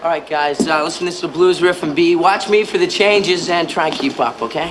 All right, guys, listen, this is the blues riff and B. Watch me for the changes and try and keep up, okay?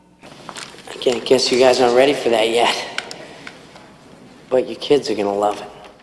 I guess you guys aren't ready for that yet. But your kids are gonna love it.